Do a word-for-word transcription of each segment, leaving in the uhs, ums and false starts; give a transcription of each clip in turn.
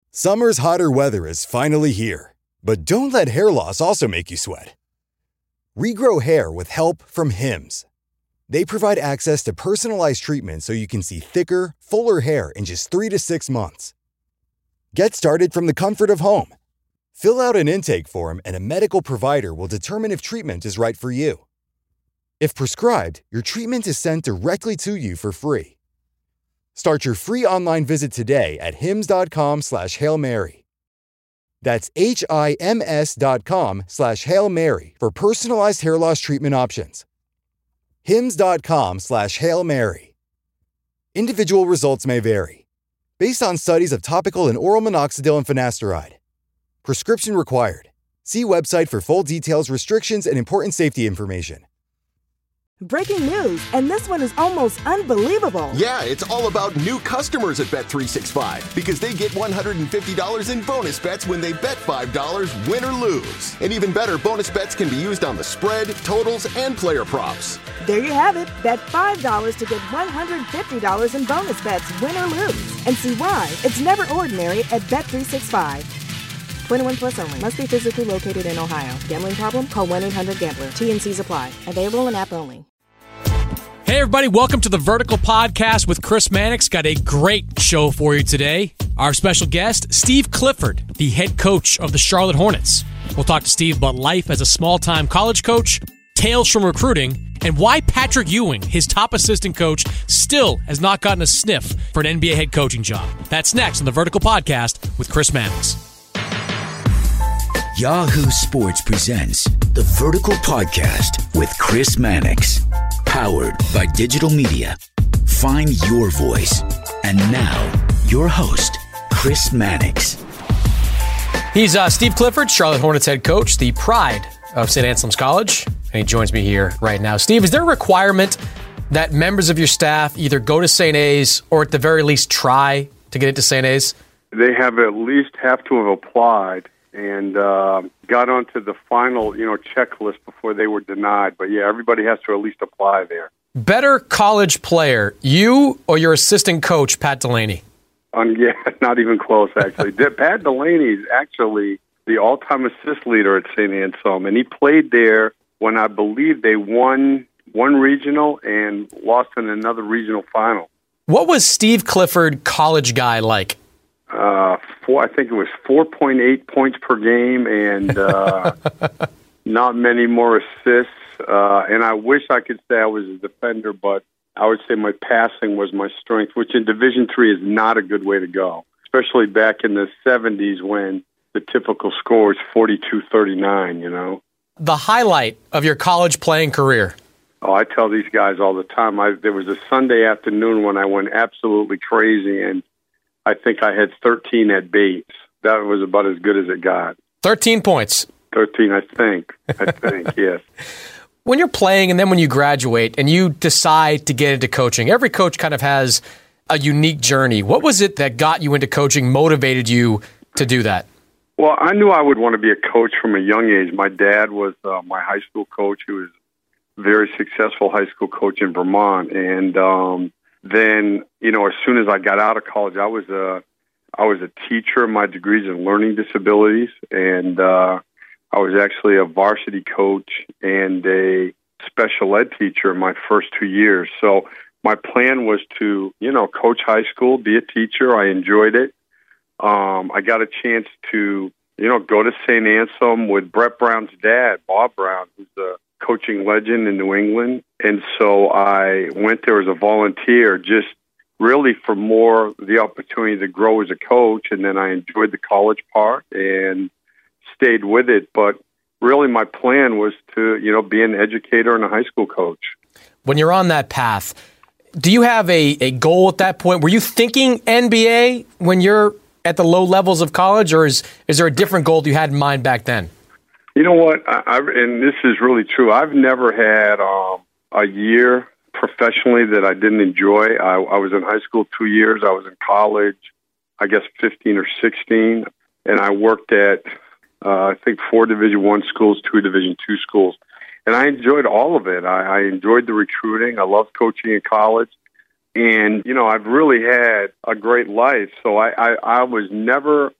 Summer's hotter weather is finally here, but don't let hair loss also make you sweat. Regrow hair with help from Hims. They provide access to personalized treatment so you can see thicker, fuller hair in just three to six months. Get started from the comfort of home. Fill out an intake form and a medical provider will determine if treatment is right for you. If prescribed, your treatment is sent directly to you for free. Start your free online visit today at hims.com slash Hail Mary. That's H-I-M-S dot com slash Hail Mary for personalized hair loss treatment options. Hims.com slash Hail Mary. Individual results may vary. Based on studies of topical and oral minoxidil and finasteride. Prescription required. See website for full details, restrictions, and important safety information. Breaking news, and this one is almost unbelievable. Yeah, it's all about new customers at Bet three sixty-five because they get one hundred fifty dollars in bonus bets when they bet five dollars, win or lose. And even better, bonus bets can be used on the spread, totals, and player props. There you have it. Bet five dollars to get one hundred fifty dollars in bonus bets, win or lose. And see why it's never ordinary at Bet three sixty-five. twenty-one plus only. Must be physically located in Ohio. Gambling problem? Call one eight hundred gambler. T N Cs apply. Available in app only. Hey, everybody. Welcome to the Vertical Podcast with Chris Mannix. Got a great show for you today. Our special guest, Steve Clifford, the head coach of the Charlotte Hornets. We'll talk to Steve about life as a small-time college coach, tales from recruiting, and why Patrick Ewing, his top assistant coach, still has not gotten a sniff for an N B A head coaching job. That's next on the Vertical Podcast with Chris Mannix. Yahoo Sports presents the Vertical Podcast with Chris Mannix. Powered by digital media. Find your voice. And now, your host, Chris Mannix. He's uh, Steve Clifford, Charlotte Hornets head coach, the pride of Saint Anselm's College. And he joins me here right now. Steve, is there a requirement that members of your staff either go to Saint A's or at the very least try to get into Saint A's? They have at least have to have applied and uh, got onto the final, you know, checklist before they were denied. But yeah, everybody has to at least apply there. Better college player, you or your assistant coach, Pat Delaney? Um, yeah, not even close, actually. Pat Delaney is actually the all-time assist leader at Saint Anselm, and he played there when I believe they won one regional and lost in another regional final. What was Steve Clifford, college guy, like? Uh, four, I think it was four point eight points per game and uh, not many more assists. Uh, and I wish I could say I was a defender, but I would say my passing was my strength, which in Division three is not a good way to go, especially back in the seventies when the typical score is forty-two thirty-nine, you know. The highlight of your college playing career? Oh, I tell these guys all the time. I, there was a Sunday afternoon when I went absolutely crazy, and I think I had thirteen at Bates. That was about as good as it got. thirteen points. thirteen, I think. I think, yes. When you're playing and then when you graduate and you decide to get into coaching, every coach kind of has a unique journey. What was it that got you into coaching, motivated you to do that? Well, I knew I would want to be a coach from a young age. My dad was uh, my high school coach. He was a very successful high school coach in Vermont. And um, then, you know, as soon as I got out of college, I was a, I was a teacher. My degree's in learning disabilities, and uh, I was actually a varsity coach and a special ed teacher in my first two years. So my plan was to, you know, coach high school, be a teacher. I enjoyed it. Um, I got a chance to, you know, go to Saint Anselm with Brett Brown's dad, Bob Brown, who's a coaching legend in New England. And so I went there as a volunteer just really for more the opportunity to grow as a coach. And then I enjoyed the college part and stayed with it. But really my plan was to, you know, be an educator and a high school coach. When you're on that path, do you have a, a goal at that point? Were you thinking N B A when you're at the low levels of college, or is, is there a different goal you had in mind back then? You know what? I, I, and this is really true. I've never had um, a year professionally that I didn't enjoy. I, I was in high school two years. I was in college, I guess, fifteen or sixteen. And I worked at, uh, I think, four Division One schools, two Division Two schools. And I enjoyed all of it. I, I enjoyed the recruiting. I loved coaching in college. And, you know, I've really had a great life. So I, I, I was never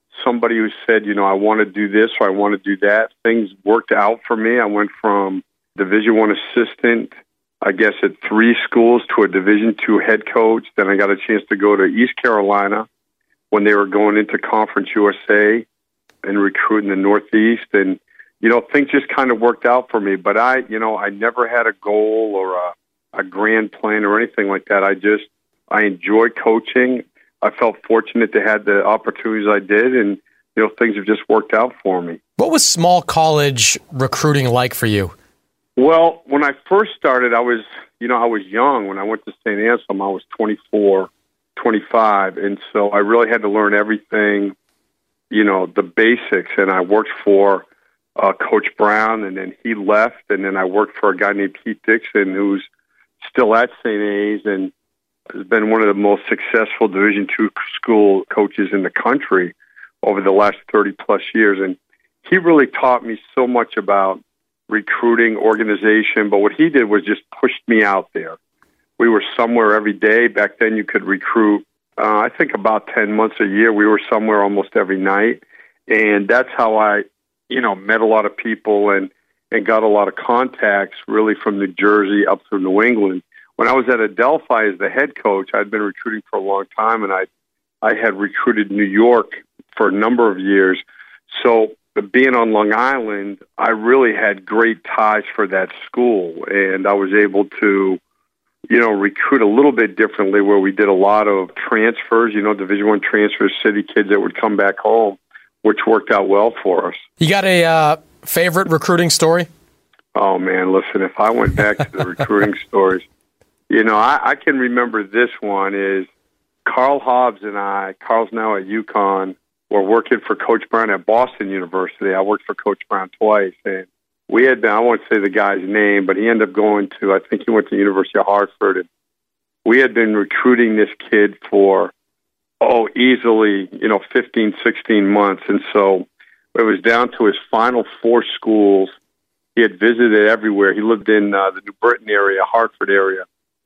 somebody who said, you know, I want to do this or I want to do that. Things worked out for me. I went from Division One assistant, I guess, at three schools to a Division Two head coach. Then I got a chance to go to East Carolina when they were going into Conference U S A and recruit in the Northeast. And, you know, things just kind of worked out for me. But I, you know, I never had a goal or a, a grand plan or anything like that. I just, I enjoyed coaching. I felt fortunate to have the opportunities I did, and, you know, things have just worked out for me. What was small college recruiting like for you? Well, when I first started, I was, you know, I was young. When I went to Saint Anselm, I was twenty-four, twenty-five, and so I really had to learn everything, you know, the basics. And I worked for uh, Coach Brown, and then he left, and then I worked for a guy named Keith Dixon, who's still at Saint A's and has been one of the most successful Division Two school coaches in the country over the last thirty plus years. And he really taught me so much about recruiting, organization. But what he did was just pushed me out there. We were somewhere every day. Back then you could recruit, uh, I think about ten months a year. We were somewhere almost every night. And that's how I, you know, met a lot of people and, and got a lot of contacts really from New Jersey up through New England. When I was at Adelphi as the head coach, I'd been recruiting for a long time, and I I had recruited New York for a number of years. So being on Long Island, I really had great ties for that school, and I was able to, you know, recruit a little bit differently, where we did a lot of transfers, you know, Division One transfers, city kids that would come back home, which worked out well for us. You got a uh, favorite recruiting story? Oh, man, listen, if I went back to the recruiting stories, you know, I, I can remember this one is Carl Hobbs and I, Carl's now at UConn, were working for Coach Brown at Boston University. I worked for Coach Brown twice, and we had been, I won't say the guy's name, but he ended up going to, I think he went to the University of Hartford, and we had been recruiting this kid for, oh, easily, you know, fifteen, sixteen months, and so it was down to his final four schools. He had visited everywhere. He lived in uh, the New Britain area, Hartford area.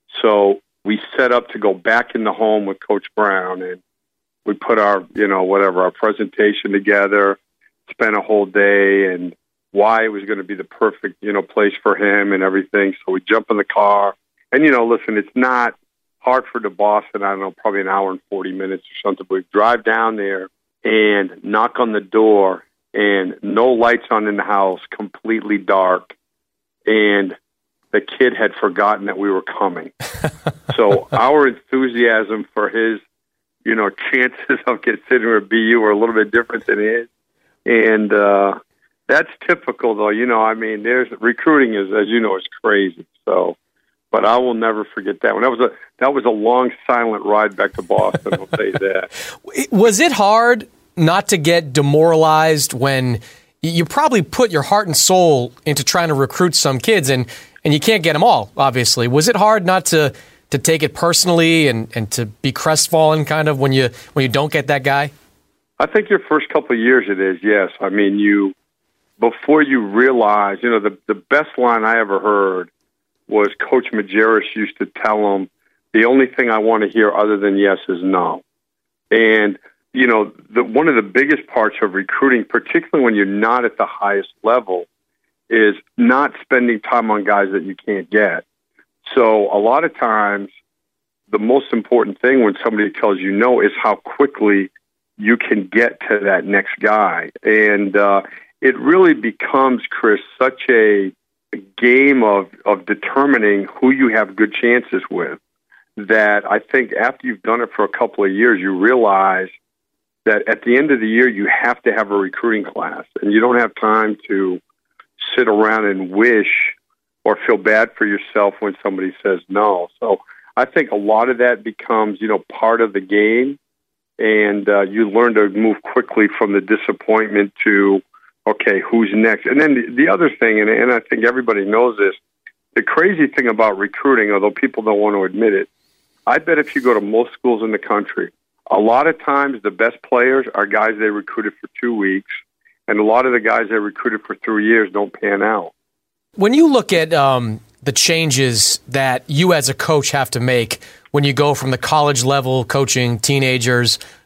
So we set up to go back in the home with Coach Brown, and we put our, you know, whatever, our presentation together, spent a whole day, and why it was going to be the perfect, you know, place for him and everything. So we jump in the car, and, you know, listen, it's not Hartford to Boston, I don't know, probably an hour and forty minutes or something, but we drive down there and knock on the door, and no lights on in the house, completely dark, and the kid had forgotten that we were coming. So our enthusiasm for his, you know, chances of considering a B U were a little bit different than his. And uh, that's typical, though. You know, I mean, there's recruiting is, as you know, is crazy. So, but I will never forget that one. That was a that was a long, silent ride back to Boston. I'll say that. Was it hard not to get demoralized when you probably put your heart and soul into trying to recruit some kids, and And you can't get them all, obviously. Was it hard not to, to take it personally and, and to be crestfallen kind of when you when you don't get that guy? I think your first couple of years it is, yes. I mean, you before you realize, you know, the, the best line I ever heard was Coach Majerus used to tell him, the only thing I want to hear other than yes is no. And, you know, the, one of the biggest parts of recruiting, particularly when you're not at the highest level, is not spending time on guys that you can't get. So a lot of times, the most important thing when somebody tells you no is how quickly you can get to that next guy. And uh, it really becomes, Chris, such a game of, of determining who you have good chances with that I think after you've done it for a couple of years, you realize that at the end of the year, you have to have a recruiting class, and you don't have time to sit around and wish or feel bad for yourself when somebody says no. So I think a lot of that becomes, you know, part of the game, and uh, you learn to move quickly from the disappointment to, okay, who's next? And then the, the other thing, and, and I think everybody knows this, the crazy thing about recruiting, although people don't want to admit it, I bet if you go to most schools in the country, a lot of times the best players are guys they recruited for two weeks, and a lot of the guys they recruited for three years don't pan out. When you look at um, the changes that you as a coach have to make when you go from the college level coaching teenagers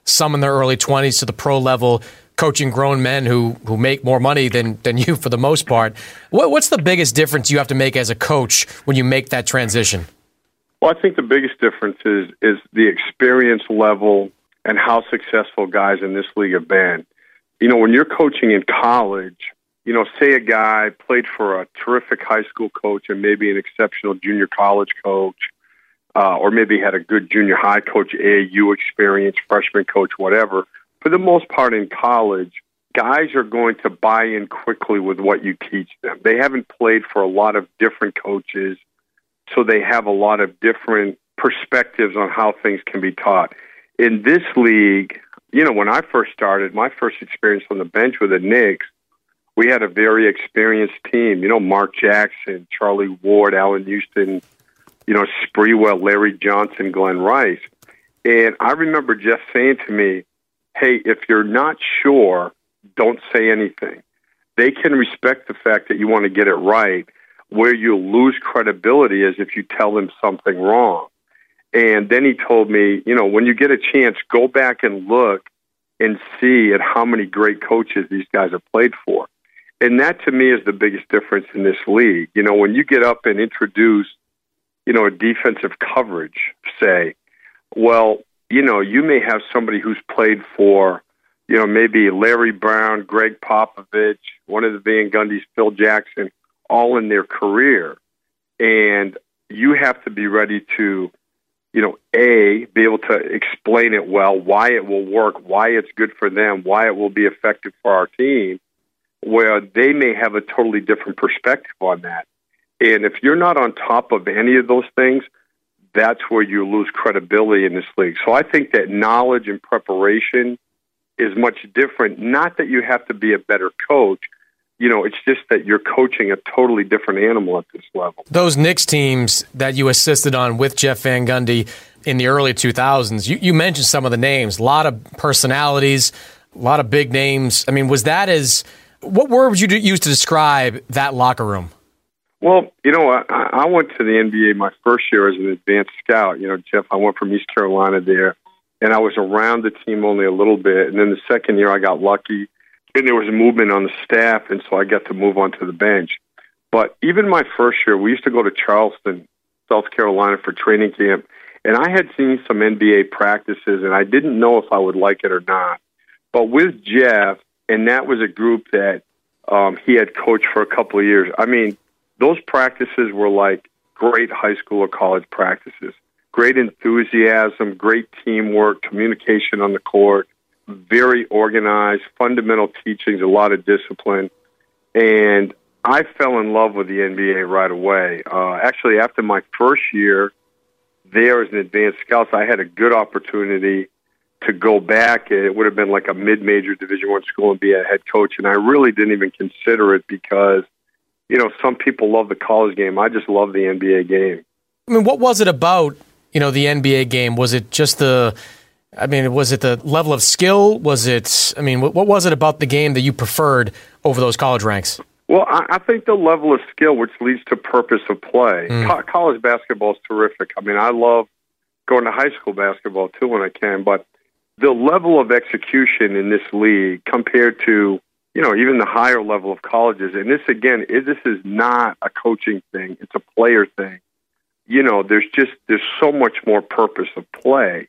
some in their early twenties to the pro level, coaching grown men who who make more money than than you for the most part. What, what's the biggest difference you have to make as a coach when you make that transition? Well, I think the biggest difference is is the experience level and how successful guys in this league have been. You know, when you're coaching in college, you know, say a guy played for a terrific high school coach and maybe an exceptional junior college coach, uh, or maybe had a good junior high coach, A A U experience, freshman coach, whatever. For the most part in college, guys are going to buy in quickly with what you teach them. They haven't played for a lot of different coaches, so they have a lot of different perspectives on how things can be taught. In this league, you know, when I first started, my first experience on the bench with the Knicks, we had a very experienced team. You know, Mark Jackson, Charlie Ward, Allen Houston, you know, Sprewell, Larry Johnson, Glenn Rice. And I remember Jeff saying to me, hey, if you're not sure, don't say anything. They can respect the fact that you want to get it right. Where you'll lose credibility is if you tell them something wrong. And then he told me, you know, when you get a chance, go back and look and see at how many great coaches these guys have played for. And that, to me, is the biggest difference in this league. You know, when you get up and introduce, you know, a defensive coverage, say, well, you know, you may have somebody who's played for, you know, maybe Larry Brown, Greg Popovich, one of the Van Gundys, Phil Jackson, all in their career. And you have to be ready to, you know, A, be able to explain it well, why it will work, why it's good for them, why it will be effective for our team, where they may have a totally different perspective on that. And if you're not on top of any of those things, that's where you lose credibility in this league. So I think that knowledge and preparation is much different. Not that you have to be a better coach. You know, it's just that you're coaching a totally different animal at this level. Those Knicks teams that you assisted on with Jeff Van Gundy in the early two thousands, you, you mentioned some of the names, a lot of personalities, a lot of big names. I mean, was that as, what word would you use to describe that locker room? Well, you know, I, I went to the N B A my first year as an advanced scout. You know, Jeff, I went from East Carolina there, and I was around the team only a little bit. And then the second year I got lucky, and there was a movement on the staff, and so I got to move on to the bench. But even my first year, we used to go to Charleston, South Carolina for training camp, and I had seen some N B A practices, and I didn't know if I would like it or not. But with Jeff, and that was a group that um, he had coached for a couple of years, I mean, those practices were like great high school or college practices. Great enthusiasm, great teamwork, communication on the court, very organized, fundamental teachings, a lot of discipline. And I fell in love with the N B A right away. Uh, actually, after my first year there as an advanced scout, I had a good opportunity to go back. It would have been like a mid-major Division I school and be a head coach. And I really didn't even consider it because, you know, some people love the college game. I just love the N B A game. I mean, what was it about, you know, the N B A game? Was it just the, I mean, was it the level of skill? Was it, I mean, what, what was it about the game that you preferred over those college ranks? Well, I, I think the level of skill, which leads to purpose of play. Mm. Co- college basketball is terrific. I mean, I love going to high school basketball, too, when I can. But the level of execution in this league compared to, you know, even the higher level of colleges, and this, again, is, this is not a coaching thing. It's a player thing. You know, there's just, there's so much more purpose of play.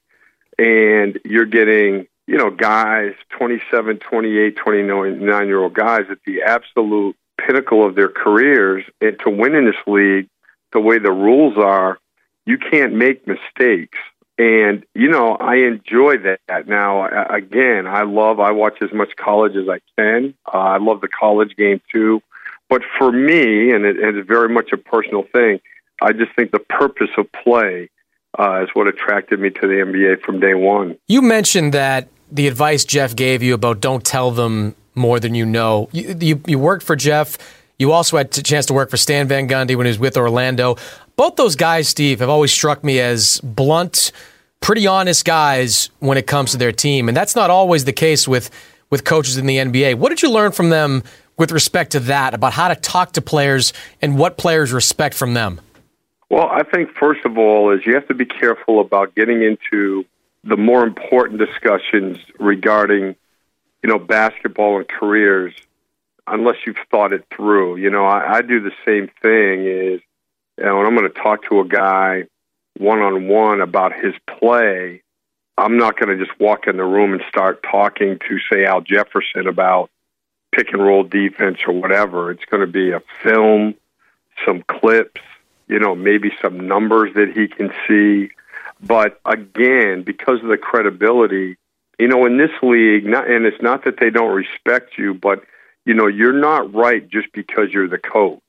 And you're getting, you know, guys, twenty-seven, twenty-eight, twenty-nine-year-old guys at the absolute pinnacle of their careers. And to win in this league, the way the rules are, you can't make mistakes. And, you know, I enjoy that. Now, again, I love, I watch as much college as I can. Uh, I love the college game, too. But for me, and it, it's very much a personal thing, I just think the purpose of play uh, is what attracted me to the N B A from day one. You mentioned that the advice Jeff gave you about don't tell them more than you know. You, you, you worked for Jeff. You also had a chance to work for Stan Van Gundy when he was with Orlando. Both those guys, Steve, have always struck me as blunt, pretty honest guys when it comes to their team. And that's not always the case with, with coaches in the N B A. What did you learn from them with respect to that, about how to talk to players and what players respect from them? Well, I think, first of all, is you have to be careful about getting into the more important discussions regarding, you know, basketball and careers, unless you've thought it through. You know, I, I do the same thing is, you know, when I'm going to talk to a guy one-on-one about his play, I'm not going to just walk in the room and start talking to, say, Al Jefferson about pick-and-roll defense or whatever. It's going to be a film, some clips, you know, maybe some numbers that he can see. But again, because of the credibility, you know, in this league, not, and it's not that they don't respect you, but, you know, you're not right just because you're the coach.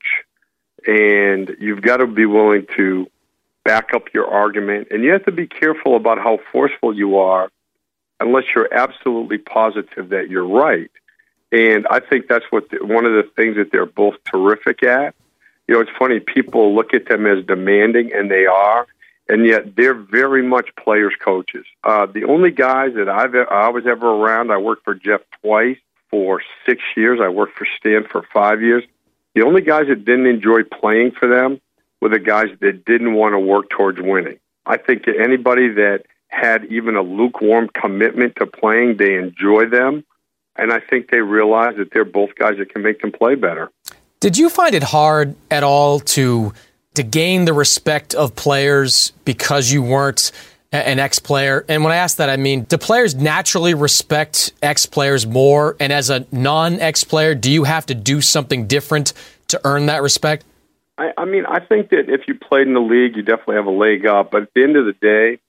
And you've got to be willing to back up your argument. And you have to be careful about how forceful you are unless you're absolutely positive that you're right. And I think that's what the, one of the things that they're both terrific at. You know, it's funny, people look at them as demanding, and they are, and yet they're very much players' coaches. Uh, the only guys that I've I was ever around, I worked for Jeff twice for six years. I worked for Stan for five years. The only guys that didn't enjoy playing for them were the guys that didn't want to work towards winning. I think that anybody that had even a lukewarm commitment to playing, they enjoy them. And I think they realize that they're both guys that can make them play better. Did you find it hard at all to to gain the respect of players because you weren't an ex-player? And when I ask that, I mean, do players naturally respect ex-players more? And as a non-ex-player, do you have to do something different to earn that respect? I, I mean, I think that if you played in the league, you definitely have a leg up. But at the end of the day,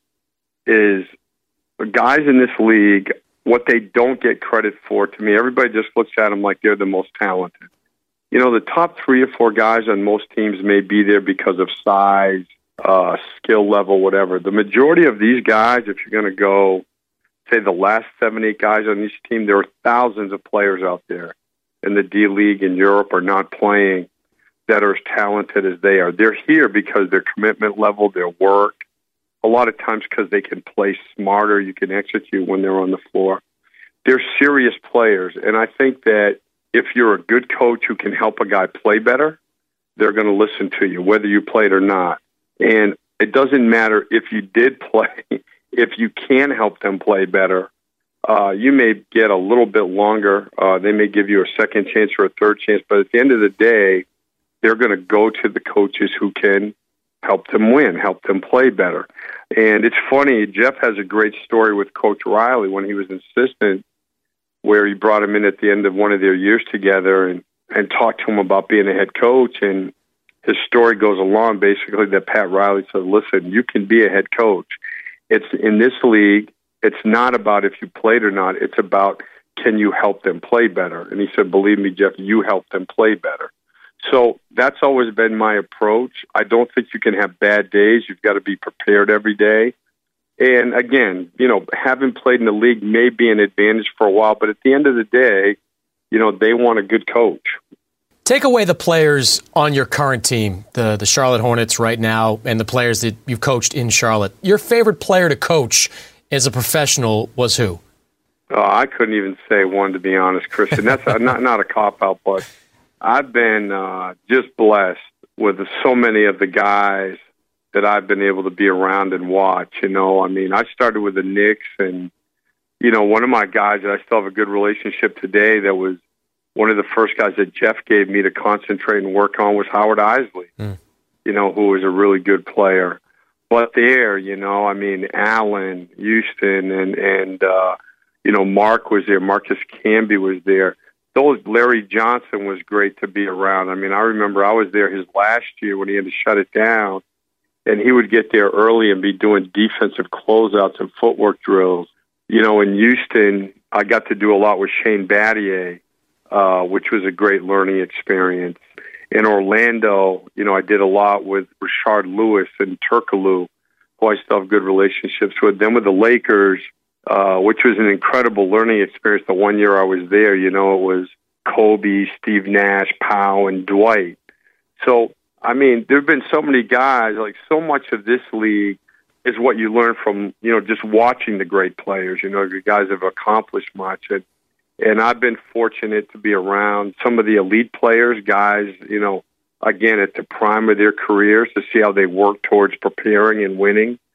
is the guys in this league, what they don't get credit for, to me, everybody just looks at them like they're the most talented. You know, the top three or four guys on most teams may be there because of size, uh, skill level, whatever. The majority of these guys, if you're going to go, say, the last seven, eight guys on each team, there are thousands of players out there in the D League in Europe are not playing that are as talented as they are. They're here because their commitment level, their work, a lot of times because they can play smarter, you can execute when they're on the floor. They're serious players, and I think that if you're a good coach who can help a guy play better, they're going to listen to you, whether you played or not. And it doesn't matter if you did play. If you can help them play better, uh, you may get a little bit longer. Uh, they may give you a second chance or a third chance. But at the end of the day, they're going to go to the coaches who can help them win, help them play better. And it's funny, Jeff has a great story with Coach Riley when he was an assistant, where he brought him in at the end of one of their years together and, and talked to him about being a head coach. And his story goes along basically that Pat Riley said, listen, you can be a head coach. It's in this league, it's not about if you played or not. It's about, can you help them play better? And he said, believe me, Jeff, you help them play better. So that's always been my approach. I don't think you can have bad days. You've got to be prepared every day. And again, you know, having played in the league may be an advantage for a while, but at the end of the day, you know, they want a good coach. Take away the players on your current team, the, the Charlotte Hornets right now, and the players that you've coached in Charlotte. Your favorite player to coach as a professional was who? Oh, I couldn't even say one, to be honest, Christian. That's a, not, not a cop-out, but I've been uh, just blessed with so many of the guys that I've been able to be around and watch. You know, I mean, I started with the Knicks, and, you know, one of my guys that I still have a good relationship today that was one of the first guys that Jeff gave me to concentrate and work on was Howard Isley, mm. you know, who was a really good player. But there, you know, I mean, Allen, Houston, and, and uh, you know, Mark was there. Marcus Camby was there. Those Larry Johnson was great to be around. I mean, I remember I was there his last year when he had to shut it down, and he would get there early and be doing defensive closeouts and footwork drills. You know, in Houston, I got to do a lot with Shane Battier, uh, which was a great learning experience. In Orlando, you know, I did a lot with Rashard Lewis and Turkoglu, who I still have good relationships with. Then with the Lakers, uh, which was an incredible learning experience the one year I was there, you know, it was Kobe, Steve Nash, Powell, and Dwight. So, I mean, there have been so many guys, like so much of this league is what you learn from, you know, just watching the great players. You know, the guys have accomplished much. And, and I've been fortunate to be around some of the elite players, guys, you know, again, at the prime of their careers to see how they work towards preparing and winning.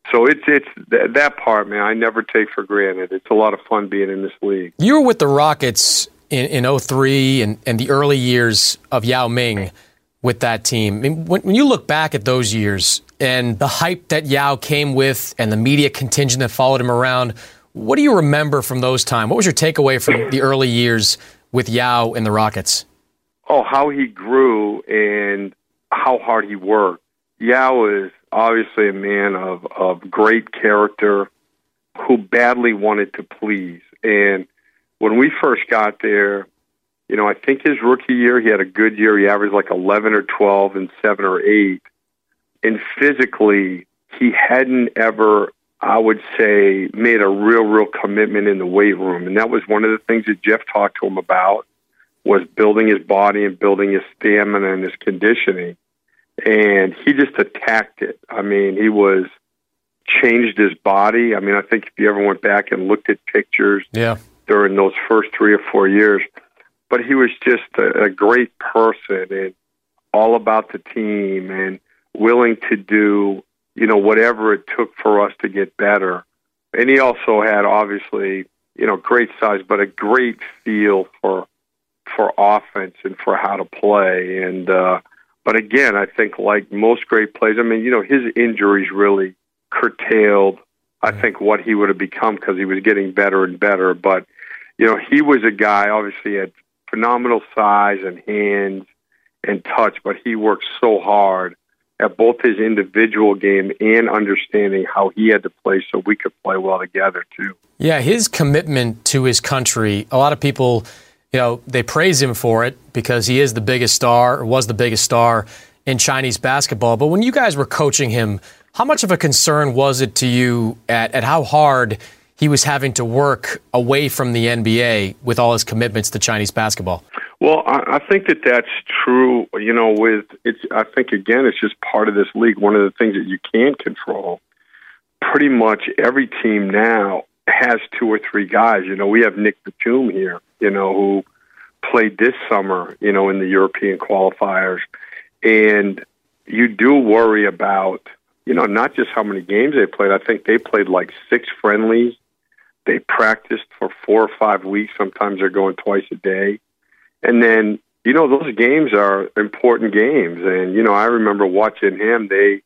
So it's it's th- that part, man, I never take for granted. It's a lot of fun being in this league. You were with the Rockets in, in oh three and, and the early years of Yao Ming with that team. I mean, when, when you look back at those years and the hype that Yao came with and the media contingent that followed him around, what do you remember from those times? What was your takeaway from the early years with Yao and the Rockets? Oh, how he grew and how hard he worked. Yao is obviously a man of, of great character who badly wanted to please. And when we first got there, you know, I think his rookie year, he had a good year. He averaged like eleven or twelve and seven or eight. And physically, he hadn't ever, I would say, made a real, real commitment in the weight room. And that was one of the things that Jeff talked to him about, was building his body and building his stamina and his conditioning. And he just attacked it. I mean, he was changed his body. I mean, I think if you ever went back and looked at pictures yeah. during those first three or four years, but he was just a, a great person and all about the team and willing to do, you know, whatever it took for us to get better. And he also had, obviously, you know, great size, but a great feel for for offense and for how to play. And, uh, but again, I think like most great players, I mean, you know, his injuries really curtailed, I think, what he would have become because he was getting better and better. But, you know, he was a guy, obviously, had phenomenal size and hands and touch, but he worked so hard at both his individual game and understanding how he had to play so we could play well together, too. Yeah, his commitment to his country, a lot of people, you know, they praise him for it because he is the biggest star, or was the biggest star in Chinese basketball. But when you guys were coaching him, how much of a concern was it to you at, at how hard he was having to work away from the N B A with all his commitments to Chinese basketball? Well, I, I think that that's true. You know, with it's. I think again, it's just part of this league. One of the things that you can't control. Pretty much every team now has two or three guys. You know, we have Nick Batum here, you know, who played this summer, you know, in the European qualifiers. And you do worry about, you know, not just how many games they played. I think they played like six friendlies. They practiced for four or five weeks. Sometimes they're going twice a day. And then, you know, those games are important games. And, you know, I remember watching him. They,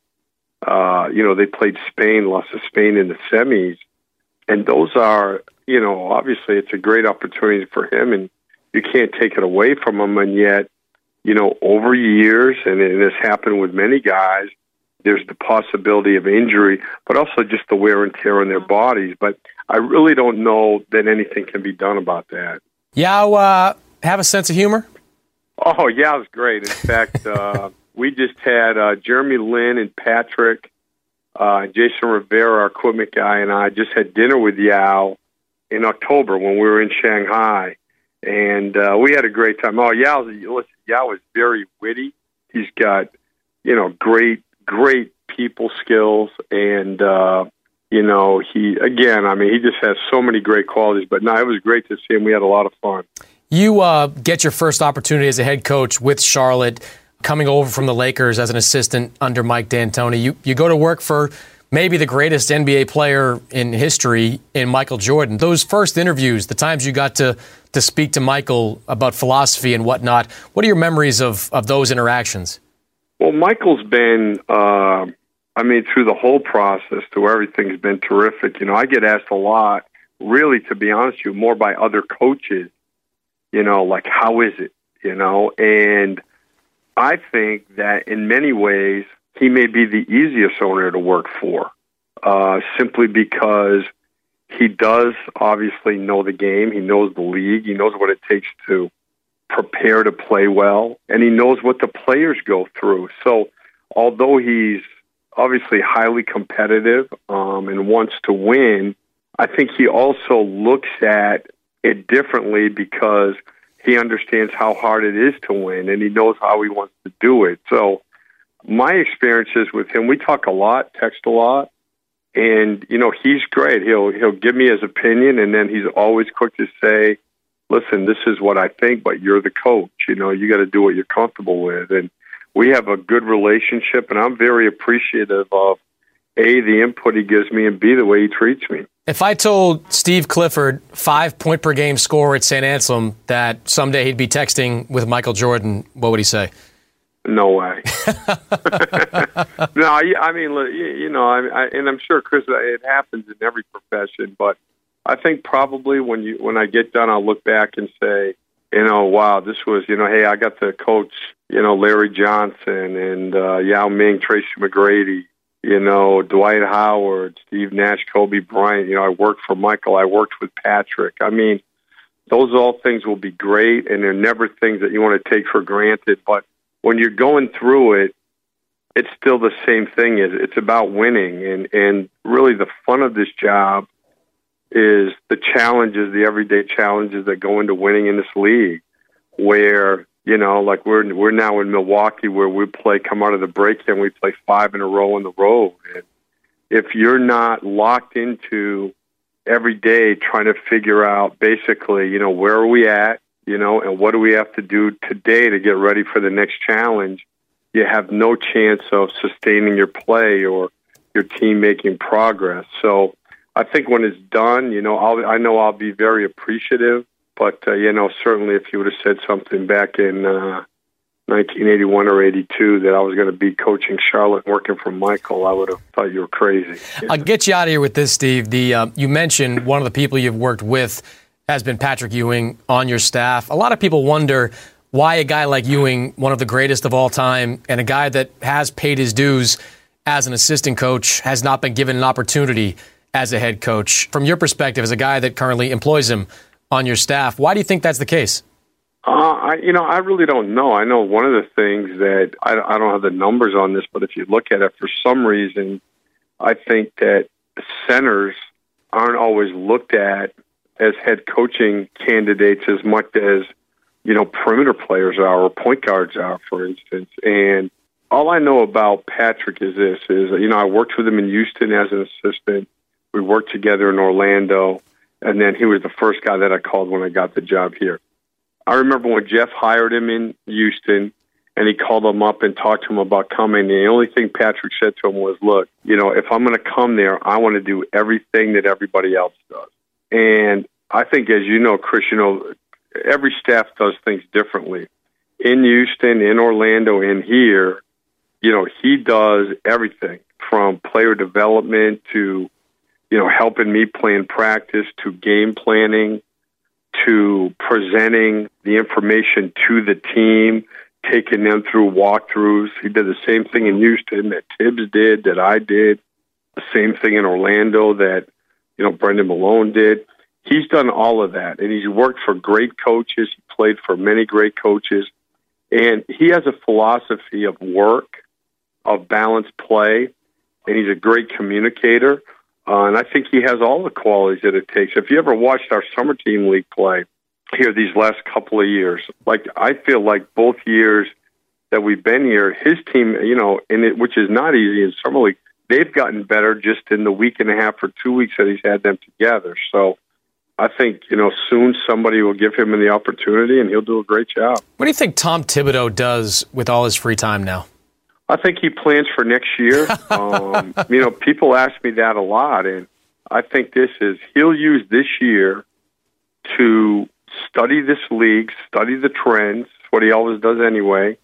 uh, you know, they played Spain, lost to Spain in the semis. And those are, you know, obviously it's a great opportunity for him, and you can't take it away from him. And yet, you know, over years, and it has happened with many guys, there's the possibility of injury, but also just the wear and tear on their bodies. But I really don't know that anything can be done about that. Yao uh, have a sense of humor? Oh, yeah, it was great. In fact, uh, we just had uh, Jeremy Lin and Patrick, uh, Jason Rivera, our equipment guy, and I just had dinner with Yao in October when we were in Shanghai. And uh, we had a great time. Oh, Yao, listen, Yao is very witty. He's got, you know, great, great people skills. And, uh, you know, he, again, I mean, he just has so many great qualities. But, no, it was great to see him. We had a lot of fun. You uh, get your first opportunity as a head coach with Charlotte, coming over from the Lakers as an assistant under Mike D'Antoni. You you go to work for maybe the greatest N B A player in history in Michael Jordan. Those first interviews, the times you got to, to speak to Michael about philosophy and whatnot, what are your memories of, of those interactions? Well, Michael's been, uh, I mean, through the whole process, through everything's been terrific. You know, I get asked a lot, really, to be honest with you, more by other coaches, you know, like, how is it, you know? And I think that in many ways, he may be the easiest owner to work for, uh, simply because he does obviously know the game. He knows the league. He knows what it takes to prepare to play well, and he knows what the players go through. So although he's obviously highly competitive um, and wants to win, I think he also looks at it differently because he understands how hard it is to win, and he knows how he wants to do it. So my experiences with him, we talk a lot, text a lot, and, you know, he's great. He'll he'll give me his opinion, and then he's always quick to say, listen, this is what I think, but you're the coach. You know, you got to do what you're comfortable with. And we have a good relationship, and I'm very appreciative of A, the input he gives me, and B, the way he treats me. If I told Steve Clifford, five point per game scorer at Saint Anselm, that someday he'd be texting with Michael Jordan, what would he say? No way. No, I mean, you know, I, I, and I'm sure, Chris, it happens in every profession, but I think probably when you when I get done, I'll look back and say, you know, wow, this was, you know, hey, I got to coach, you know, Larry Johnson and uh, Yao Ming, Tracy McGrady, you know, Dwight Howard, Steve Nash, Kobe Bryant. You know, I worked for Michael. I worked with Patrick. I mean, those all things will be great, and they're never things that you want to take for granted. But when you're going through it, it's still the same thing. It's about winning, and, and really the fun of this job is the challenges, the everyday challenges that go into winning in this league, where, you know, like we're we're now in Milwaukee, where we play, come out of the break, and we play five in a row on the road. And if you're not locked into every day trying to figure out basically, you know, where are we at, you know, and what do we have to do today to get ready for the next challenge, you have no chance of sustaining your play or your team making progress. So I think when it's done, you know, I'll, I know I'll be very appreciative. But, uh, you know, certainly if you would have said something back in uh, nineteen eighty-one or eighty-two that I was going to be coaching Charlotte working for Michael, I would have thought you were crazy. Yeah. I'll get you out of here with this, Steve. The uh, you mentioned one of the people you've worked with has been Patrick Ewing on your staff. A lot of people wonder why a guy like Ewing, one of the greatest of all time, and a guy that has paid his dues as an assistant coach, has not been given an opportunity as a head coach. From your perspective, as a guy that currently employs him on your staff, why do you think that's the case? Uh, I, you know, I really don't know. I know one of the things that I, I don't have the numbers on this, but if you look at it, for some reason, I think that centers aren't always looked at as head coaching candidates as much as, you know, perimeter players are or point guards are, for instance. And all I know about Patrick is this, is, you know, I worked with him in Houston as an assistant. We worked together in Orlando. And then he was the first guy that I called when I got the job here. I remember when Jeff hired him in Houston, and he called him up and talked to him about coming. The only thing Patrick said to him was, look, you know, if I'm going to come there, I want to do everything that everybody else does. And I think, as you know, Chris, you know, every staff does things differently. In Houston, in Orlando, in here, you know, he does everything from player development to, you know, helping me plan practice, to game planning, to presenting the information to the team, taking them through walkthroughs. He did the same thing in Houston that Tibbs did, that I did, the same thing in Orlando that, you know, Brendan Malone did. He's done all of that, and he's worked for great coaches. He played for many great coaches, and he has a philosophy of work, of balanced play, and he's a great communicator. Uh, and I think he has all the qualities that it takes. If you ever watched our summer team league play here these last couple of years, like I feel like both years that we've been here, his team, you know, in it, which is not easy in summer league, they've gotten better just in the week and a half or two weeks that he's had them together. So I think, you know, soon somebody will give him the opportunity and he'll do a great job. What do you think Tom Thibodeau does with all his free time now? I think he plans for next year. um, you know, people ask me that a lot, and I think this is, he'll use this year to study this league, study the trends, what he always does anyway,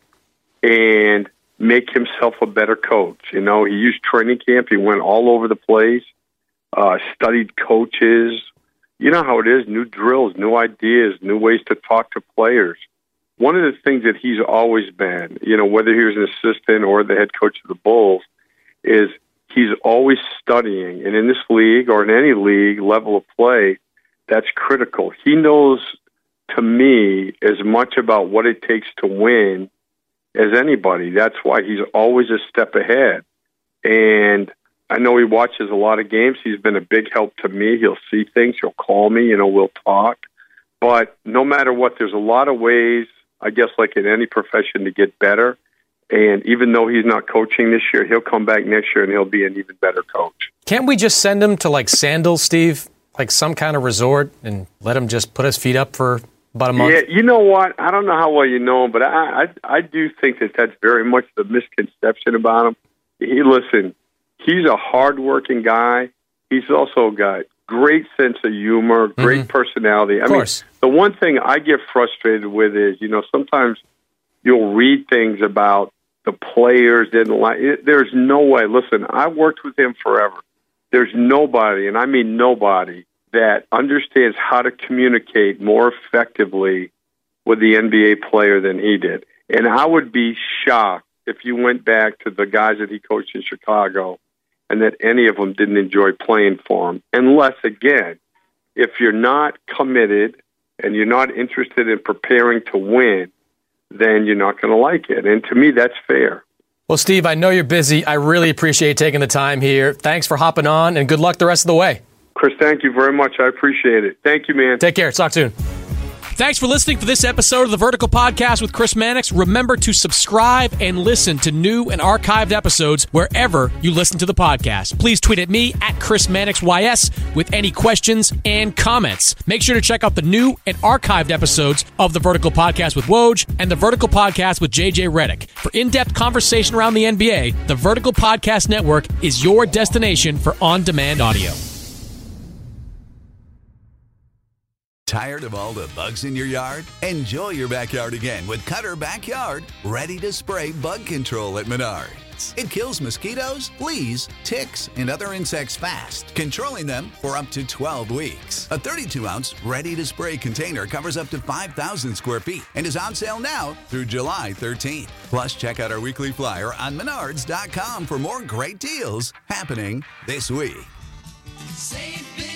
and make himself a better coach. You know, he used training camp. He went all over the place, uh, studied coaches. You know how it is, new drills, new ideas, new ways to talk to players. One of the things that he's always been, you know, whether he was an assistant or the head coach of the Bulls, is he's always studying. And in this league or in any league level of play, that's critical. He knows, to me, as much about what it takes to win as anybody. That's why he's always a step ahead. And I know he watches a lot of games. He's been a big help to me. He'll see things. He'll call me. You know, we'll talk. But no matter what, there's a lot of ways, I guess, like in any profession, to get better. And even though he's not coaching this year, he'll come back next year and he'll be an even better coach. Can't we just send him to, like, Sandals, Steve? Like some kind of resort, and let him just put his feet up for about a month? Yeah, you know what? I don't know how well you know him, but I, I, I do think that that's very much the misconception about him. He, listen, he's a hardworking guy. He's also got great sense of humor, great mm-hmm. personality. I of mean, course. The one thing I get frustrated with is, you know, sometimes you'll read things about the players didn't like it. There's no way. Listen, I worked with him forever. There's nobody, and I mean nobody, that understands how to communicate more effectively with the N B A player than he did. And I would be shocked if you went back to the guys that he coached in Chicago and that any of them didn't enjoy playing for him. Unless, again, if you're not committed and you're not interested in preparing to win, then you're not going to like it. And to me, that's fair. Well, Steve, I know you're busy. I really appreciate taking the time here. Thanks for hopping on, and good luck the rest of the way. Chris, thank you very much. I appreciate it. Thank you, man. Take care. Talk soon. Thanks for listening for this episode of the Vertical Podcast with Chris Mannix. Remember to subscribe and listen to new and archived episodes wherever you listen to the podcast. Please tweet at me at Chris Mannix Y S with any questions and comments. Make sure to check out the new and archived episodes of the Vertical Podcast with Woj and the Vertical Podcast with J J Redick. For in-depth conversation around the N B A, the Vertical Podcast Network is your destination for on-demand audio. Tired of all the bugs in your yard? Enjoy your backyard again with Cutter Backyard, ready to spray bug control at Menards. It kills mosquitoes, fleas, ticks, and other insects fast, controlling them for up to twelve weeks. A thirty-two ounce ready-to-spray container covers up to five thousand square feet and is on sale now through July thirteenth. Plus, check out our weekly flyer on menards dot com for more great deals happening this week. Save